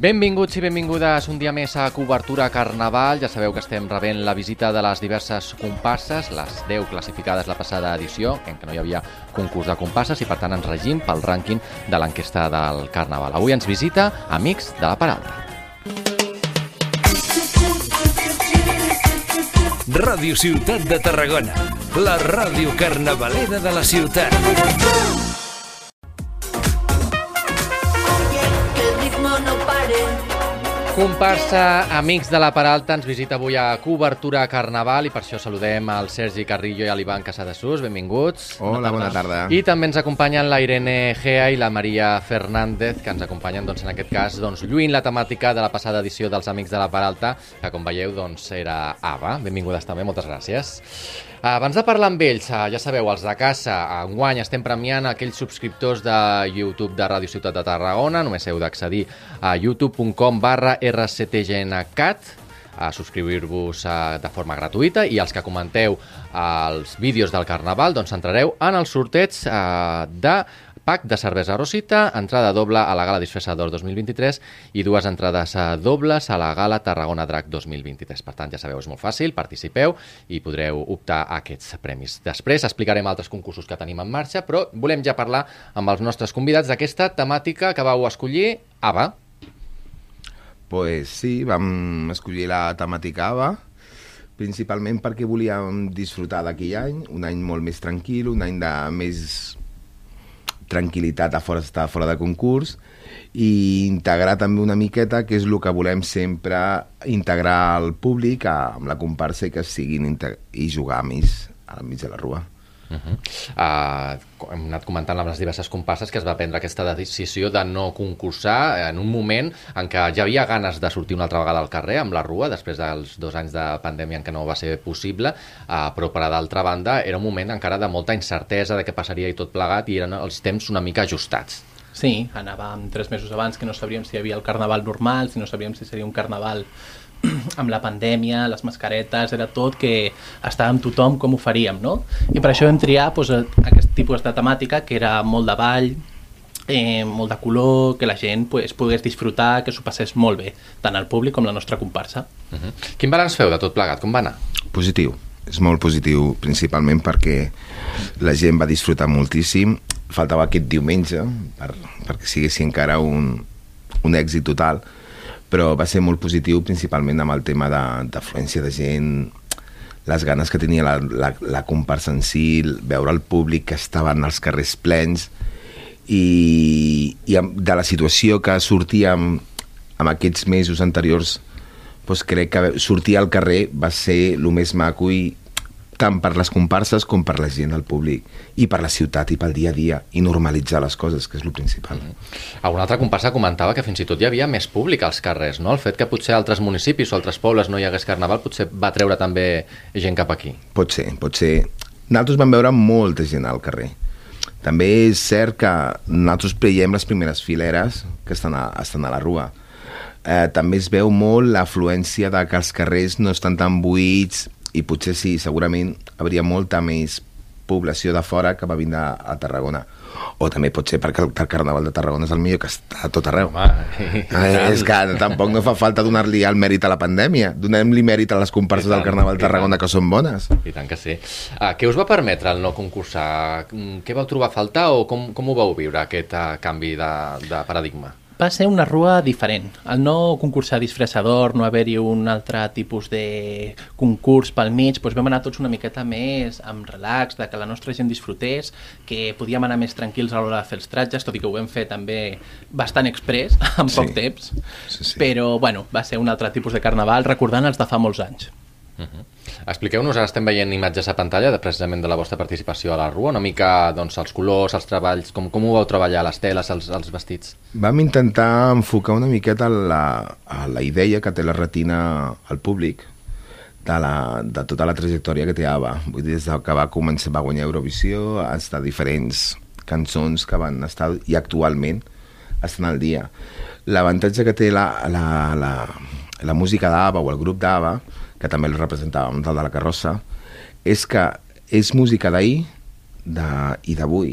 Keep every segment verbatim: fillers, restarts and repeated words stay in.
Benvinguts i benvingudes un dia més a Cobertura Carnaval. Ja sabeu que estem rebent la visita de les diverses comparses, les deu classificades la passada edició, en què no hi havia concurs de comparses i per tant ens regim pel rànquing de l'enquesta del Carnaval. Avui ens visita Amics de la Peralta. Ràdio Ciutat de Tarragona, la ràdio carnavalera de la ciutat. Comparsa Amics de la Peralta ens visita avui a Cobertura Carnaval i per això saludem al Sergi Carrillo i a l'Ivan Casadesús. Benvinguts. Hola, bona tarda. I també ens acompanyen la Irene Gea i la Maria Fernández, que ens acompanyen doncs, en aquest cas doncs, lluint la temàtica de la passada edició dels Amics de la Peralta, que com veieu doncs, era Ava. Benvingudes també, moltes gràcies. Abans de parlar amb ells, ja sabeu, els de casa, enguany estem premiant aquells subscriptors de YouTube de Ràdio Ciutat de Tarragona. Només heu d'accedir a youtube punt com barra erre ce te ge ene cat, a subscriure-vos de forma gratuïta, i els que comenteu els vídeos del Carnaval doncs entrareu en el sorteig de pack de cervesa Rosita, entrada doble a la Gala Disfressador dos mil vint-i-tres i dues entrades dobles a la Gala Tarragona Drac dos mil vint-i-tres. Per tant, ja sabeu, és molt fàcil, participeu i podreu optar a aquests premis. Després explicarem altres concursos que tenim en marxa, però volem ja parlar amb els nostres convidats d'aquesta temàtica que vau escollir, Ava. Pues sí, vam escollir la temàtica Ava, principalment perquè volíem disfrutar d'aquell any, un any molt més tranquil, un any de més tranquil·litat a fora, estar fora de concurs, i integrar també una miqueta, que és el que volem sempre, integrar el públic amb la comparsa i que siguin i jugar més al mig de la rua. Uh -huh. uh, hem anat comentant amb les diverses comparses que es va prendre aquesta decisió de no concursar en un moment en què ja havia ganes de sortir una altra vegada al carrer amb la rua, després dels dos anys de pandèmia en què no va ser possible, uh, però per d'altra banda era un moment encara de molta incertesa de què passaria i tot plegat, i eren els temps una mica ajustats. Sí, anàvem tres mesos abans que no sabríem si hi havia el carnaval normal, si no sabríem si seria un carnaval amb la pandèmia, les mascaretes, era tot que estàvem tothom com ho faríem, no? I per això vam triar doncs, aquest tipus de temàtica, que era molt de ball, eh, molt de color, que la gent pues, pogués disfrutar, que s'ho passés molt bé, tant el públic com la nostra comparsa. Uh -huh. Quin balanç feu de tot plegat? Com va anar? Positiu, és molt positiu, principalment perquè la gent va disfrutar moltíssim. Faltava aquest diumenge per, perquè siguessi encara un, un èxit total, però va ser molt positiu principalment amb el tema d'afluència de, de gent, les ganes que tenia la, la, la comparsa en si, veure el públic que estaven als carrers plens, i, i de la situació que sortíem en aquests mesos anteriors, doncs crec que sortir al carrer va ser el més maco, i tant per les comparses com per la gent, el públic, i per la ciutat i pel dia a dia, i normalitzar les coses, que és el principal. Mm-hmm. Alguna altra comparsa comentava que fins i tot hi havia més públic als carrers, no? El fet que potser a altres municipis o altres pobles no hi hagués carnaval potser va treure també gent cap aquí. Pot ser, pot ser. Nosaltres vam veure molta gent al carrer. També és cert que nosaltres veiem les primeres fileres que estan a, estan a la rua. Eh, també es veu molt l'afluència de que els carrers no estan tan buits, i potser sí, segurament hauria molta més població de fora que va vindre a Tarragona. O també pot ser perquè el Carnaval de Tarragona és el millor que està a tot arreu. Home, eh, és que tampoc no fa falta donar-li el mèrit a la pandèmia. Donem-li mèrit a les comparses del Carnaval de Tarragona, que són bones. I tant que sí. Uh, què us va permetre el no concursar? Què vau trobar a faltar o com, com ho vau viure, aquest uh, canvi de, de paradigma? Va ser una rua diferent. Al no concursar disfressador, no haver-hi un altre tipus de concurs pel mig, doncs vam anar tots una miqueta més amb relax, de que la nostra gent disfrutés, que podíem anar més tranquils a l'hora de fer els tratges, tot i que ho vam fer també bastant express, en poc sí. temps, sí, sí. Però bueno, va ser un altre tipus de carnaval, recordant els de fa molts anys. Uh -huh. Expliqueu-nos, ara estem veient imatges a pantalla de, precisament de la vostra participació a la rua, una mica doncs, els colors, els treballs, com, com ho vau treballar, les teles, els, els vestits? Vam intentar enfocar una miqueta la, la idea que té la retina al públic de, la, de tota la trajectòria que té Ava. Vull dir, des que va començar, va guanyar Eurovisió, fins a diferents cançons que van estar i actualment estan al dia. L'avantatge que té la, la, la, la música d'Ava o el grup d'Ava, que també el representàvem, el de la carrossa, és que és música d'ahir de, i d'avui.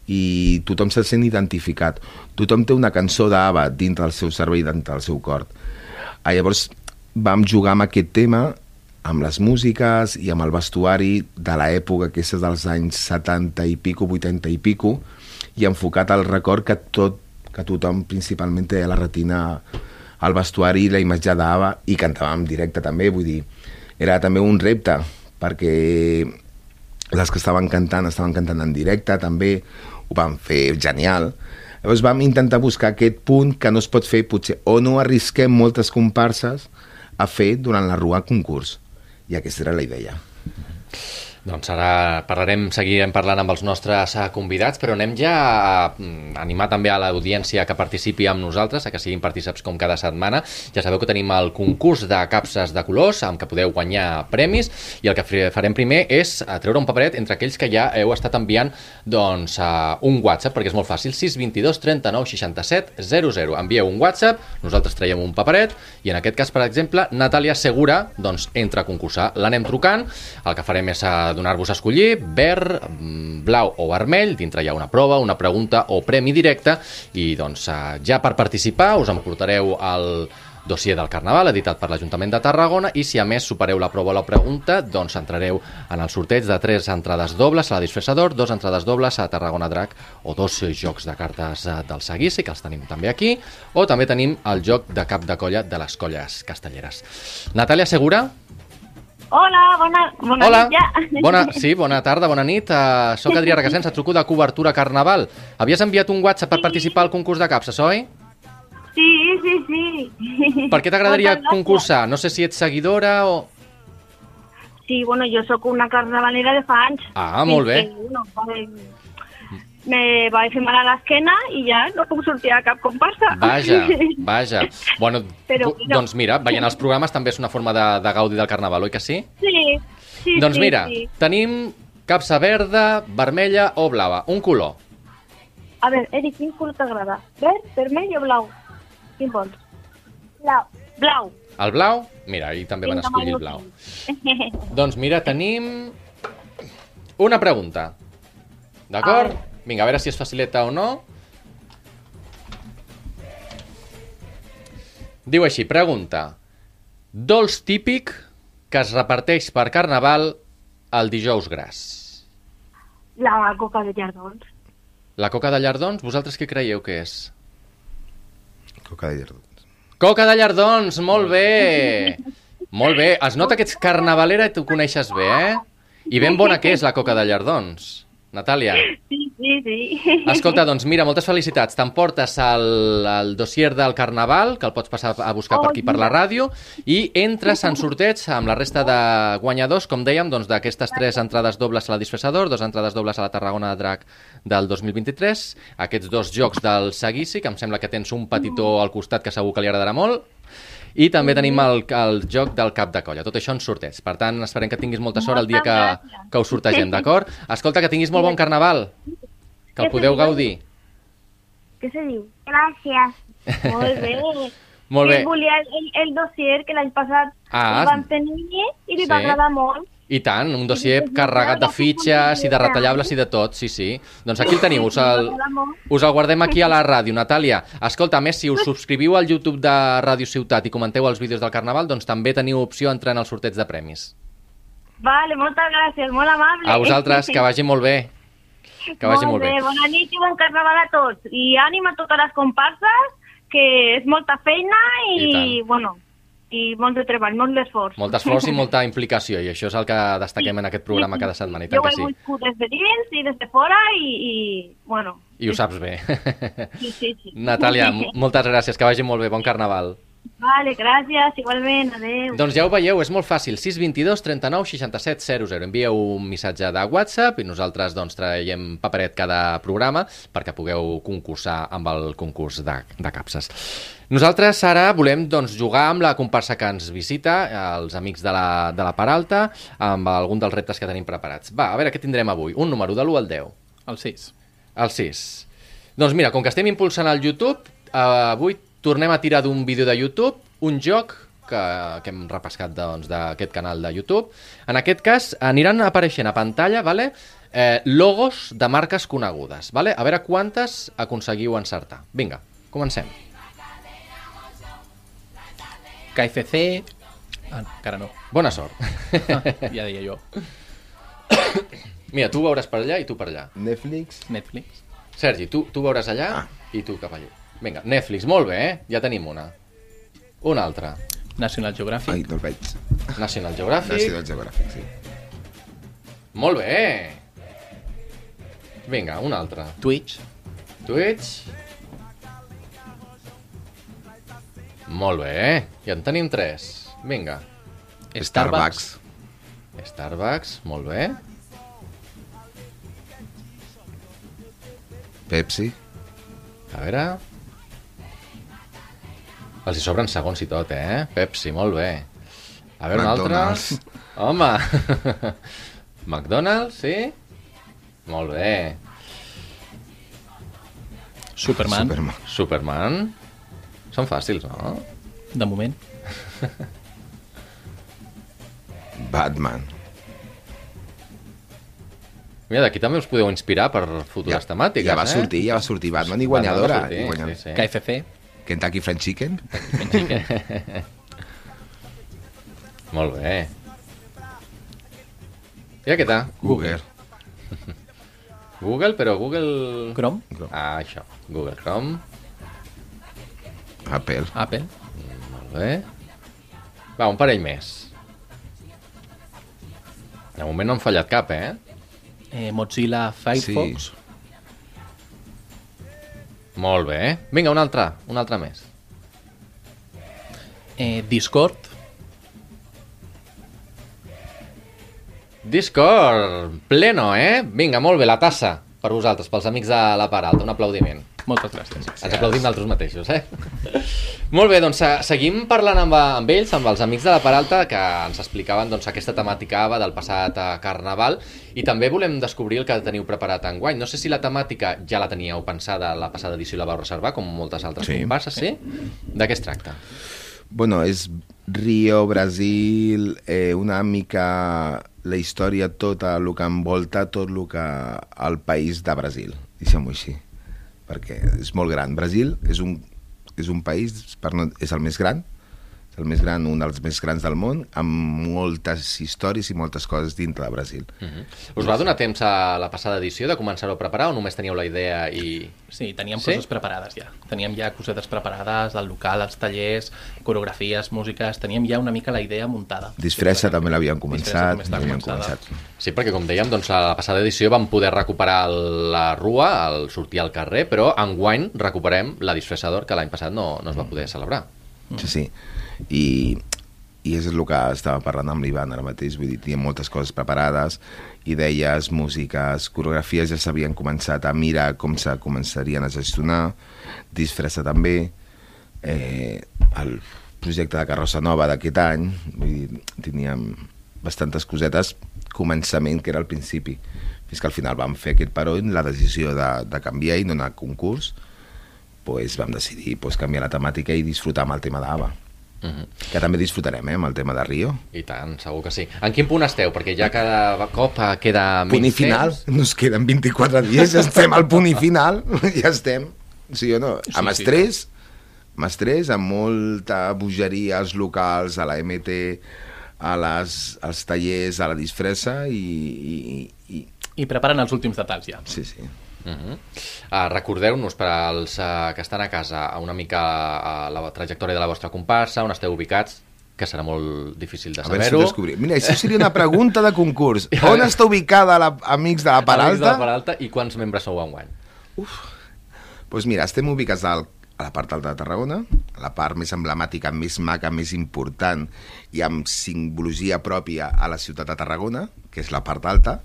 i tothom se sent identificat. Tothom té una cançó d'Ava dintre del seu cervell, dintre del seu cor. Ah, llavors vam jugar amb aquest tema, amb les músiques i amb el vestuari de l'època, que és dels anys setanta i pico, vuitanta i pico, i enfocat al record que, tot, que tothom principalment té a la retina el vestuari i la imatge d'Ava, i cantàvem en directe també, vull dir, era també un repte, perquè les que estaven cantant, estaven cantant en directe, també ho van fer genial. Llavors vam intentar buscar aquest punt que no es pot fer, potser, o no arrisquem moltes comparses a fer durant la rua concurs. I aquesta era la idea. Doncs ara parlarem, seguirem parlant amb els nostres convidats, però anem ja a animar també a l'audiència que participi amb nosaltres, a que siguin partícips com cada setmana. Ja sabeu que tenim el concurs de capses de colors, amb què podeu guanyar premis, i el que farem primer és treure un paperet entre aquells que ja heu estat enviant doncs, un WhatsApp, perquè és molt fàcil, sis dos dos, trenta-nou, seixanta-set, zero zero. Envieu un WhatsApp, nosaltres traiem un paperet, i en aquest cas, per exemple, Natàlia Segura doncs, entra a concursar. L'anem trucant, el que farem és a donar-vos a escollir verd, blau o vermell. Dintre hi ha una prova, una pregunta o premi directe, i doncs ja per participar us emportareu el dossier del Carnaval editat per l'Ajuntament de Tarragona, i si a més supereu la prova o la pregunta, doncs entrareu en el sorteig de tres entrades dobles a la Disfressador, dos entrades dobles a Tarragona Drac o dos jocs de cartes del Seguici, que els tenim també aquí, o també tenim el joc de cap de colla de les colles castelleres. Natàlia Segura? Hola, bona, bona Hola. nit ja. Bona, sí, bona tarda, bona nit. Uh, soc Adrià Requesens, et truco de Cobertura Carnaval. Havies enviat un WhatsApp per participar al concurs de capses, oi? Sí, sí, sí. Per què t'agradaria concursar? No sé si ets seguidora o... Sí, bueno, jo sóc una carnavalera de fa anys. Ah, molt bé. Que, bueno, me vaig fer mal a l'esquena i ja no puc sortir a cap comparsa. Vaja, vaja. Bueno, Però, no. Doncs mira, veient els programes també és una forma de, de gaudir del Carnaval, oi que sí? Sí, sí, Doncs sí, mira, sí. tenim capsa verda, vermella o blava. Un color. A veure, Eric, quin color t'agrada? Verd, vermell o blau? Quin vols? Blau. Blau. El blau? Mira, ahir també van escollir el blau. Doncs mira, tenim una pregunta. D'acord? Ah. Vinga, a veure si és facileta o no. Diu així, pregunta. Dolç típic que es reparteix per Carnaval el dijous gras. La coca de llardons. La coca de llardons, vosaltres què creieu que és? Coca de llardons. Coca de llardons, molt bé! Molt bé, es nota que ets carnavalera i tu coneixes bé, eh? I ben bona que és la coca de llardons. Natàlia. Sí, sí, sí. Escolta, doncs mira, moltes felicitats. T'emportes el, el dossier del Carnaval, que el pots passar a buscar per aquí per la ràdio, i entres en sorteig amb la resta de guanyadors, com dèiem, doncs d'aquestes tres entrades dobles a la Disfressador, dos entrades dobles a la Tarragona Drac del dos mil vint-i-tres, aquests dos jocs del Seguici, que em sembla que tens un petitó al costat que segur que li agradarà molt, i també tenim el, el joc del cap de colla. Tot això en sorteig. Per tant, esperem que tinguis molta sort el dia que, que us sortegem, d'acord? Escolta, que tinguis molt bon Carnaval, que el podeu gaudir. Què se diu? Gràcies. Molt bé. Molt bé. Sí, volia el, el dossier que l'any passat Ah, el vam tenir i li sí. va agradar molt. I tant, un dossier carregat de fitxes i de retallables i de tot, sí, sí. Doncs aquí el teniu, us el, us el guardem aquí a la ràdio. Natàlia, escolta, a més, si us subscriviu al YouTube de Ràdio Ciutat i comenteu els vídeos del Carnaval, doncs també teniu opció a entrar en el sorteig de premis. Vale, moltes gràcies, molt amable. A vosaltres, que vagi molt bé. Que vagi molt bé. Bona nit i bon Carnaval a tots. I ànim a totes les comparses, que és molta feina i, I bueno... i molt de treball, molt d'esforç. Molt esforç i molta implicació, i això és el que destaquem en aquest programa cada setmana, i tant jo que ho he sí. viscut des de dins i des de fora i, i bueno... I ho saps bé. Sí, sí, sí. Natàlia, moltes gràcies, que vagi molt bé, bon Carnaval. Vale, gràcies, igualment, adeu. Doncs ja ho veieu, és molt fàcil, sis dos dos, trenta-nou, seixanta-set, zero zero. Envieu un missatge de WhatsApp i nosaltres doncs traiem paperet cada programa perquè pugueu concursar amb el concurs de, de capses. Nosaltres ara volem doncs, jugar amb la comparsa que ens visita, els amics de la, de la Peralta, amb algun dels reptes que tenim preparats. Va, a veure què tindrem avui. Un número de l'u al deu. El sis. El sis. Doncs mira, com que estem impulsant el YouTube, eh, avui tornem a tirar d'un vídeo de YouTube un joc que, que hem repescat doncs, d'aquest canal de YouTube. En aquest cas aniran apareixent a pantalla, vale? eh, logos de marques conegudes. Vale? A veure quantes aconseguiu encertar. Vinga, comencem. K F C... Ah, encara no. Bona sort. Ah, ja deia jo. Mira, tu veuràs per allà i tu per allà. Netflix. Netflix. Sergi, tu, tu veuràs allà ah. i tu cap allà. Vinga, Netflix, molt bé, eh? Ja tenim una. Una altra. National Geographic. Ai, no el veig. National Geographic. National Geographic, sí. Molt bé. Vinga, una altra. Twitch. Twitch. Molt bé. Ja en tenim tres. Vinga. Starbucks. Starbucks, molt bé. Pepsi. A veure... Els hi sobren segons i tot, eh? Pepsi, molt bé. A veure, una altra... Home! McDonald's, sí? Molt bé. Superman. Superman. Superman. Són fàcils, no? De moment. Batman. Mira, d'aquí també us podeu inspirar per futures Ja, temàtiques, ja va eh? sortir, ja va sortir Batman i guanyadora. Batman va sortir, i guanyadora. sí, sí. K F C. Kentucky Fried Chicken. Molt bé. I aquesta? Google. Google, però Google... Chrome. Ah, això. Google Chrome. Apple. Apple. Molt bé. Va, un parell més. De moment no han fallat cap, eh? Eh, Mozilla Firefox. Sí. Molt bé. Vinga, una altra. Una altra més. Eh, Discord. Discord. Pleno, eh? Vinga, molt bé. La tassa per vosaltres, pels amics de la part alta. Un aplaudiment. Moltes gràcies. Ens aplaudim nosaltres mateixos, eh? Molt bé, doncs se- seguim parlant amb, amb ells, amb els amics de la part alta, que ens explicaven doncs, aquesta temàtica ABBA del passat eh, Carnaval, i també volem descobrir el que teniu preparat enguany. No sé si la temàtica ja la teníeu pensada la passada edició i la vau reservar, com moltes altres Sí. comparses, sí? De què es tracta? Bueno, és Rio, Brasil, eh, una mica la història, tot el que envolta tot el que el país de Brasil, deixem-ho així, perquè és molt gran. Brasil és un, és un país, per no, és el més gran, és el més gran, un dels més grans del món, amb moltes històries i moltes coses dintre de Brasil. Uh -huh. Us va donar temps a la passada edició de començar-ho a preparar o només teníeu la idea i... Sí, teníem Sí? coses preparades ja. Teníem ja cosetes preparades, el local, els tallers, coreografies, músiques... Teníem ja una mica la idea muntada. Disfressa Sí, també l'havíem Disfressa començat. també està l'havíem començada. començat. Sí, perquè com dèiem, doncs, a la passada edició vam poder recuperar el- la rua, el sortir al carrer, però enguany recuperem la disfressador que l'any passat no, no es va poder celebrar. Sí, sí. I, i és el que estava parlant amb l'Ivan ara mateix, vull dir, teníem moltes coses preparades, idees, músiques, coreografies, ja s'havien començat a mirar com se començarien a gestionar, disfressa també, eh, el projecte de carrossa nova d'aquest any, vull dir, teníem bastantes cosetes, començament que era al principi, fins que al final vam fer aquest paró, la decisió de, de canviar i no anar a concurs, pues vam decidir pues, canviar la temàtica i disfrutar amb el tema d'ABBA. Uh -huh. Que també disfrutarem, eh, amb el tema de Rio. I tant, segur que sí. En quin punt esteu? Perquè ja cada cop queda Punt i menys final, temps. nos queden vint-i-quatre dies, ja estem al punt i final, ja estem. Sí o no? Amb Sí, sí. estrès, amb estrès, amb molta bogeria als locals, a la M T, a les, als tallers, a la disfressa i... i, i I preparen els últims detalls ja. sí, sí. Uh -huh. uh, Recordeu-nos, per als uh, que estan a casa, una mica uh, la trajectòria de la vostra comparsa, on esteu ubicats, que serà molt difícil de A veure si ho saber-ho. descobrim. Mira, això seria una pregunta de concurs. On està ubicada la, Amics de la Part Amics de la Alta? Part Alta i quants membres sou enguany? Doncs pues mira, estem ubicats al, a la part alta de Tarragona, a la part més emblemàtica, més maca, més important i amb simbologia pròpia a la ciutat de Tarragona, que és la part alta.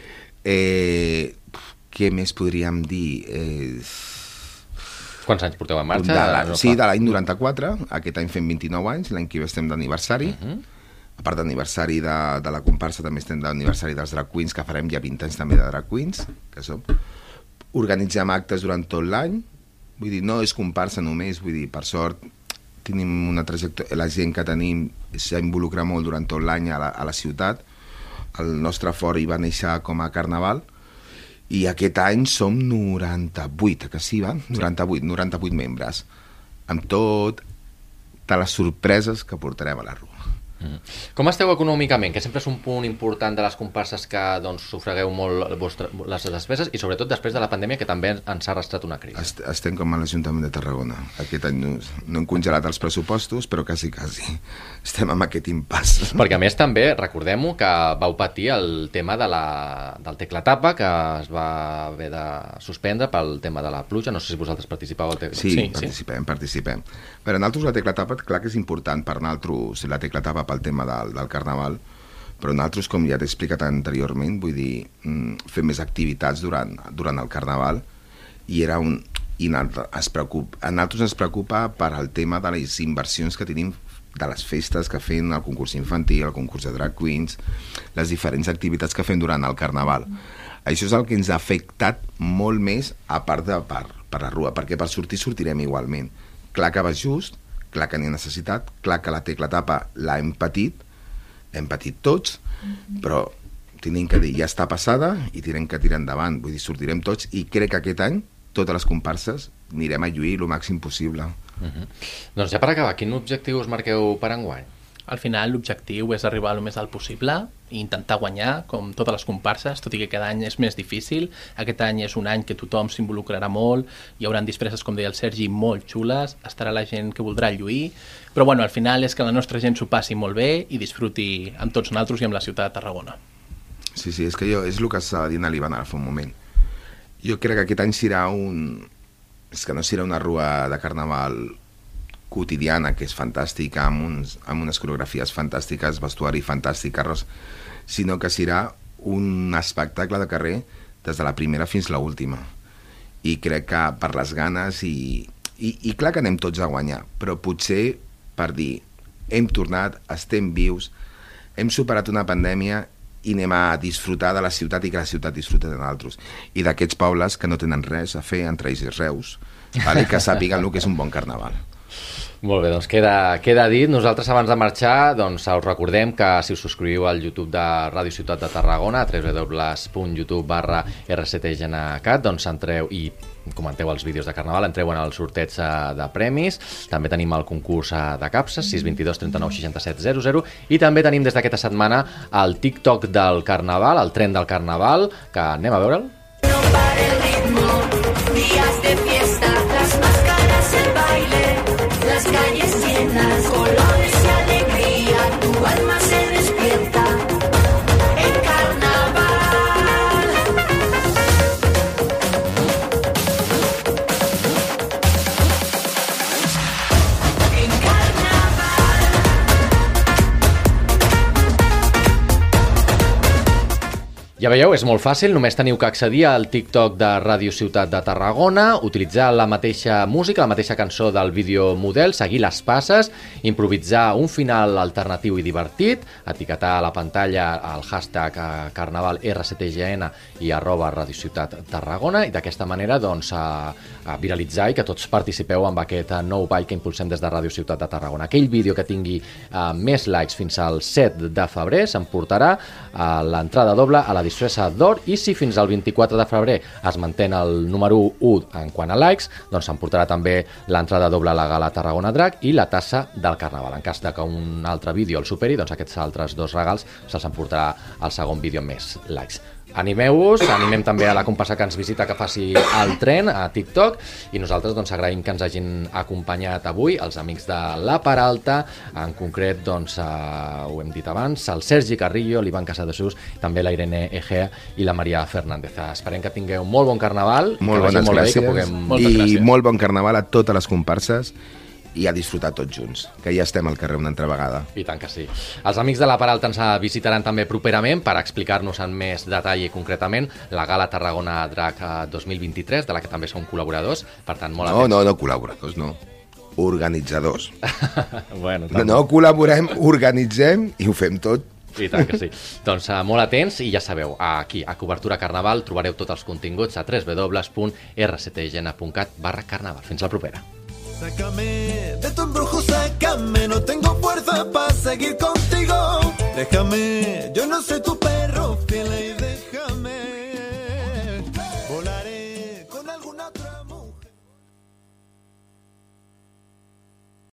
Eh, què més podríem dir? Eh, Quants anys porteu en de marxa? la, No sí, fa- de l'any noranta-quatre, aquest any fem vint-i-nou anys, l'any que ve estem d'aniversari. Uh -huh. A part d'aniversari de, de la comparsa, també estem d'aniversari dels drag queens, que farem ja vint anys també de drag queens, que som. Organitzem actes durant tot l'any, vull dir, no és comparsa només, vull dir, per sort, tenim una trajectòria, la gent que tenim s'involucra molt durant tot l'any a, la, a la ciutat. El nostre fort hi va néixer com a carnaval i aquest any som noranta-vuit, que sí, va? noranta-vuit, noranta-vuit membres, amb tot de les sorpreses que portarem a la rua. Mm. Com esteu econòmicament? Que sempre és un punt important de les comparses que doncs, sufragueu molt vostre, les despeses i sobretot després de la pandèmia que també ens ha arrastrat una crisi. Est estem com a l'Ajuntament de Tarragona. Aquest any no, no hem congelat els pressupostos, però quasi, quasi estem amb aquest impàs. Perquè a més també, recordem-ho, que vau patir el tema de la, del teclatapa que es va haver de suspendre pel tema de la pluja. No sé si vosaltres participàveu al teclatapa. Sí, sí, participem, sí. participem. Per a nosaltres la teclatapa, clar que és important per nosaltres la teclatapa pel tema del, del carnaval, però nosaltres, com ja t'he explicat anteriorment, vull dir, fer més activitats durant, durant el carnaval, i era un... I es preocupa, a nosaltres ens preocupa per al tema de les inversions que tenim de les festes que fem, el concurs infantil, el concurs de drag queens, les diferents activitats que fem durant el carnaval. Això és el que ens ha afectat molt més, a part de per, per la rua, perquè per sortir sortirem igualment. Clar que va just, clar que n'hi ha necessitat, clar que la teclatapa l'hem patit, hem patit tots, però tenim que dir, ja està passada i tenim que tirar endavant, vull dir, sortirem tots i crec que aquest any totes les comparses anirem a lluir el màxim possible. Uh-huh. Doncs ja per acabar, quin objectiu us marqueu per enguany? Al final l'objectiu és arribar el més alt possible i intentar guanyar, com totes les comparses, tot i que cada any és més difícil. Aquest any és un any que tothom s'involucrarà molt, hi haurà disfresses, com deia el Sergi, molt xules, estarà la gent que voldrà lluir, però bueno, al final és que la nostra gent s'ho passi molt bé i disfruti amb tots nosaltres i amb la ciutat de Tarragona. Sí, sí, és que jo, és el que s'ha dit a l'Ivan ara fa un moment. Jo crec que aquest any serà un... És que no serà una rua de carnaval quotidiana, que és fantàstica, amb, uns, amb unes coreografies fantàstiques, vestuari fantàstic, carros, sinó que serà un espectacle de carrer des de la primera fins a l'última. I crec que per les ganes i, i, i clar que anem tots a guanyar, però potser per dir, hem tornat, estem vius, hem superat una pandèmia i anem a disfrutar de la ciutat i que la ciutat disfruta de nosaltres. I d'aquests pobles que no tenen res a fer, entre ells i Reus, vale? Que sàpiguen el que és un bon carnaval. Molt bé, doncs queda, queda dit. Nosaltres abans de marxar doncs us recordem que si us subscriviu al YouTube de Ràdio Ciutat de Tarragona, w w w punt youtube barra r c t g n cat, doncs entreu i comenteu els vídeos de Carnaval, entreu en el sorteig de premis, també tenim el concurs de capses, sis dos dos, trenta-nou, seixanta-set, zero zero, i també tenim des d'aquesta setmana el TikTok del Carnaval, el tren del Carnaval, que anem a veure'l. No para el ritmo, días de fiesta, las máscaras, el baile, las calles llenas, colores y alegría, tu alma se despierta en carnaval. En carnaval. Ja veieu, és molt fàcil, només teniu que accedir al TikTok de Ràdio Ciutat de Tarragona, utilitzar la mateixa música, la mateixa cançó del vídeo model, seguir les passes, improvisar un final alternatiu i divertit, etiquetar a la pantalla el hashtag Carnaval R C T G N i arroba Ràdio Ciutat Tarragona, i d'aquesta manera doncs, a, a viralitzar i que tots participeu amb aquest nou ball que impulsem des de Ràdio Ciutat de Tarragona. Aquell vídeo que tingui uh, més likes fins al set de febrer s'emportarà a l'entrada doble a la disfressa d'or, i si fins al vint-i-quatre de febrer es mantén el número u en quant a likes, doncs s'emportarà també l'entrada doble a la gala Tarragona Drac i la tassa del Carnaval. En cas de que un altre vídeo el superi, doncs aquests altres dos regals se'ls emportarà el segon vídeo amb més likes. Animeu-vos, animem també a la comparsa que ens visita que faci el tren a TikTok, i nosaltres doncs agraïm que ens hagin acompanyat avui els amics de La Peralta, en concret doncs eh, ho hem dit abans, el Sergi Carrillo, l'Ivan Casadesús, també la Irene Egea i la Maria Fernández. Esperem que tingueu molt bon carnaval, molt que bones molt gràcies, bé, que puguem... i molt bon carnaval a totes les comparses i a disfrutar tots junts, que ja estem al carrer una altra vegada. I tant que sí. Els amics de La Peralta ens visitaran també properament per explicar-nos en més detall i concretament la Gala Tarragona Drac dos mil vint-i-tres, de la que també són col·laboradors, per tant, molt No, atents. no, no col·laboradors, no. Organitzadors. bueno, No, no col·laborem, organitzem i ho fem tot. I tant que sí. Doncs uh, molt atents, i ja sabeu, aquí, a Cobertura Carnaval, trobareu tots els continguts a w w w punt r c t g n punt cat barra carnaval. Fins la propera. Sácame de tu embrujo. no tengo fuerza para seguir contigo. Déjame, yo no soy tu perro.